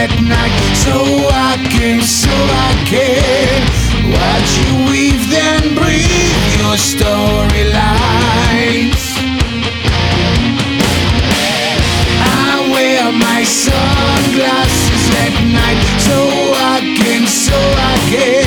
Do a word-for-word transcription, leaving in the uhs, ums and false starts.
at night, so I can, so I can watch you weave then breathe your storylines. I wear my sunglasses at night, so I can, so I can